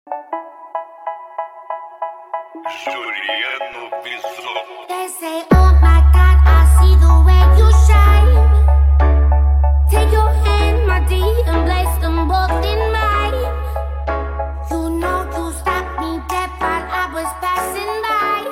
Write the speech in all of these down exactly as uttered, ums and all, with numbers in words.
Juliano Visor. They say, oh my God, I see the way you shine. Take your hand, my dear, and place them both in mine. You know you stopped me dead while I was passing by.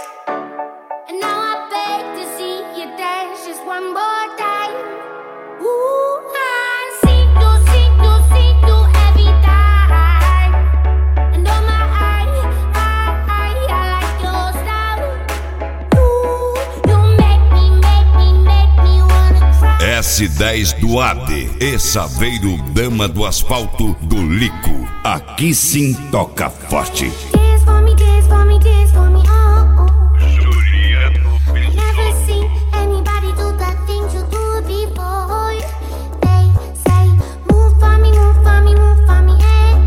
And now I beg to see you dance just one more time. Ooh, I see you, see you, see you every time. And oh my, I, I, I, I like your style. Ooh, you make me, make me, make me wanna cry. S dez do A D e Saveiro, dama do asfalto do Lico. Aqui sim toca forte. Dance for me, dance for me, dance for me, oh, oh. Juliano Never Visor. seen anybody do the things you do before. They say, move for me, move for me, move for me, eh,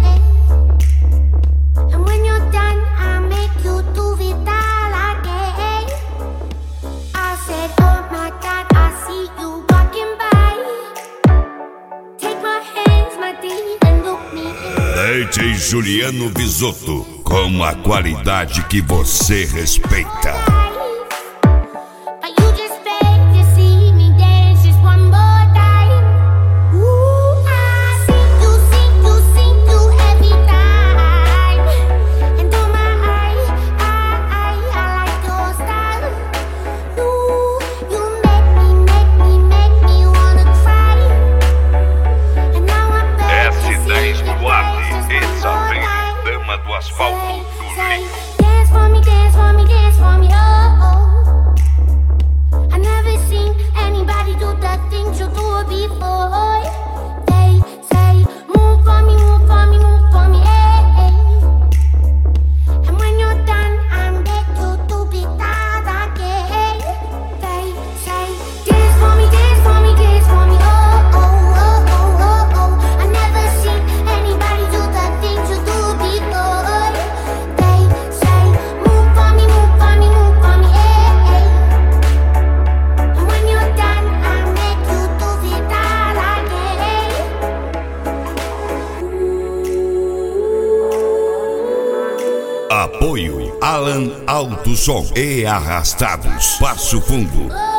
eh. And when you're done, I'll make you do it all again. I said, oh my God, I see you walking by. Take my hands, my dear, and look me in. D J Juliano Visotto, com a qualidade que você respeita. But you just beg to see me dance just one more time. Ooh, I see you, see you, see you every time. And oh my, I, I, I like your style. Ooh, you make me, make me, make me wanna cry. And now I beg to S see dez you do A dance D just e one more Saveiro, time. dama do asfalto do Say, Lico. dance for me, dance for me, dance for me, oh, oh. I never seen anybody do the things you do before. They say, move for me, move for me, move for me, eh, eh. And when you're done, I'm back to do it all again. They say, dance for me, dance for me, dance for me, oh, oh, oh, oh, oh, oh. I never seen anybody do the things you do before. They say, move for me, move for me, move for me, eh, eh. And when you're done, I'll make you do it all again. Apoio Alan Alto Som e Arrastados, Passo Fundo.